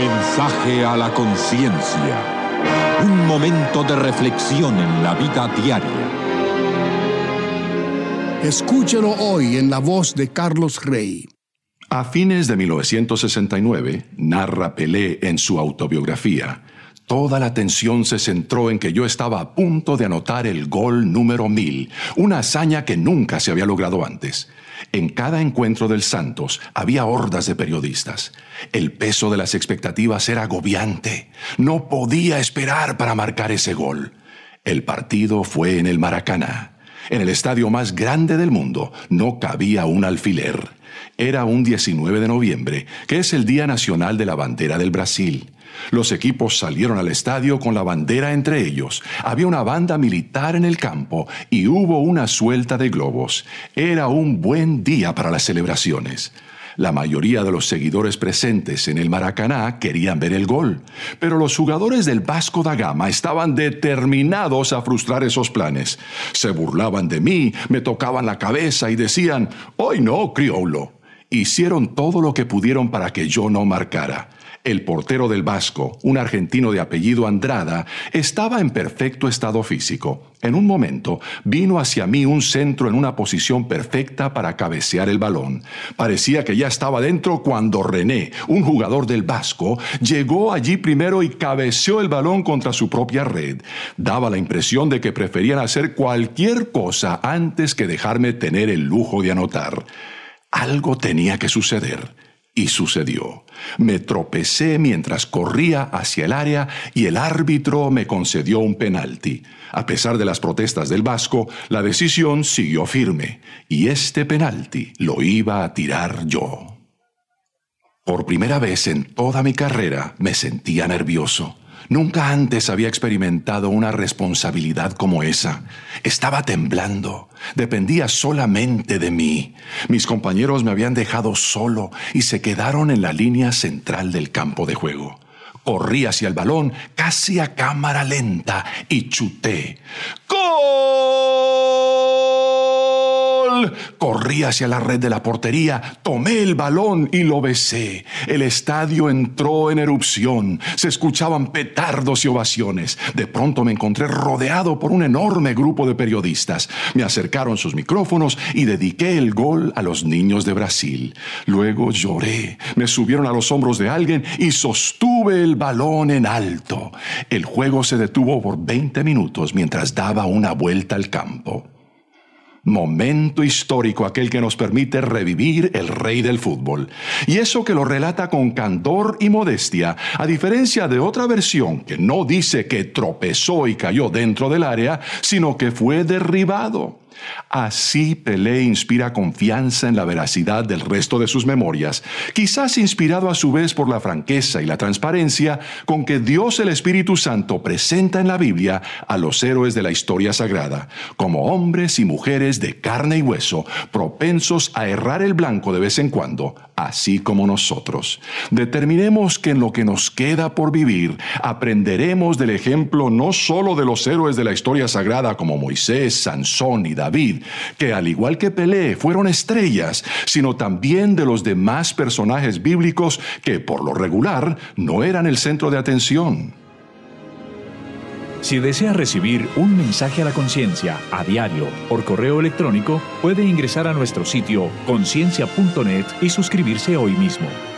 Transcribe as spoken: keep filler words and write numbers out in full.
Mensaje a la conciencia. Un momento de reflexión en la vida diaria. Escúchelo hoy en la voz de Carlos Rey. A fines de mil novecientos sesenta y nueve, narra Pelé en su autobiografía, toda la atención se centró en que yo estaba a punto de anotar el gol número mil, una hazaña que nunca se había logrado antes. En cada encuentro del Santos había hordas de periodistas. El peso de las expectativas era agobiante. No podía esperar para marcar ese gol. El partido fue en el Maracaná. En el estadio más grande del mundo no cabía un alfiler. Era un diecinueve de noviembre, que es el Día Nacional de la Bandera del Brasil. Los equipos salieron al estadio con la bandera entre ellos. Había una banda militar en el campo y hubo una suelta de globos. Era un buen día para las celebraciones. La mayoría de los seguidores presentes en el Maracaná querían ver el gol, pero los jugadores del Vasco da Gama estaban determinados a frustrar esos planes. Se burlaban de mí, me tocaban la cabeza y decían, «Hoy no, crioulo». Hicieron todo lo que pudieron para que yo no marcara. El portero del Vasco, un argentino de apellido Andrada, estaba en perfecto estado físico. En un momento, vino hacia mí un centro en una posición perfecta para cabecear el balón. Parecía que ya estaba dentro cuando René, un jugador del Vasco, llegó allí primero y cabeceó el balón contra su propia red. Daba la impresión de que preferían hacer cualquier cosa antes que dejarme tener el lujo de anotar. Algo tenía que suceder. Y sucedió. Me tropecé mientras corría hacia el área y el árbitro me concedió un penalti. A pesar de las protestas del Vasco, la decisión siguió firme y este penalti lo iba a tirar yo. Por primera vez en toda mi carrera me sentía nervioso. Nunca antes había experimentado una responsabilidad como esa. Estaba temblando. Dependía solamente de mí. Mis compañeros me habían dejado solo y se quedaron en la línea central del campo de juego. Corrí hacia el balón casi a cámara lenta y chuté. ¡Gol! Corrí hacia la red de la portería, tomé el balón y lo besé. El estadio entró en erupción. Se escuchaban petardos y ovaciones. De pronto me encontré rodeado por un enorme grupo de periodistas. Me acercaron sus micrófonos y dediqué el gol a los niños de Brasil. Luego lloré. Me subieron a los hombros de alguien y sostuve el balón en alto. El juego se detuvo por veinte minutos mientras daba una vuelta al campo. Momento histórico aquel que nos permite revivir el rey del fútbol. Y eso que lo relata con candor y modestia, a diferencia de otra versión que no dice que tropezó y cayó dentro del área, sino que fue derribado. Así Pelé inspira confianza en la veracidad del resto de sus memorias, quizás inspirado a su vez por la franqueza y la transparencia con que Dios el Espíritu Santo presenta en la Biblia a los héroes de la historia sagrada, como hombres y mujeres de carne y hueso, propensos a errar el blanco de vez en cuando, así como nosotros. Determinemos que en lo que nos queda por vivir, aprenderemos del ejemplo no solo de los héroes de la historia sagrada como Moisés, Sansón y David, que al igual que Pelé fueron estrellas, sino también de los demás personajes bíblicos que por lo regular no eran el centro de atención. Si desea recibir un mensaje a la conciencia a diario por correo electrónico, puede ingresar a nuestro sitio conciencia punto net y suscribirse hoy mismo.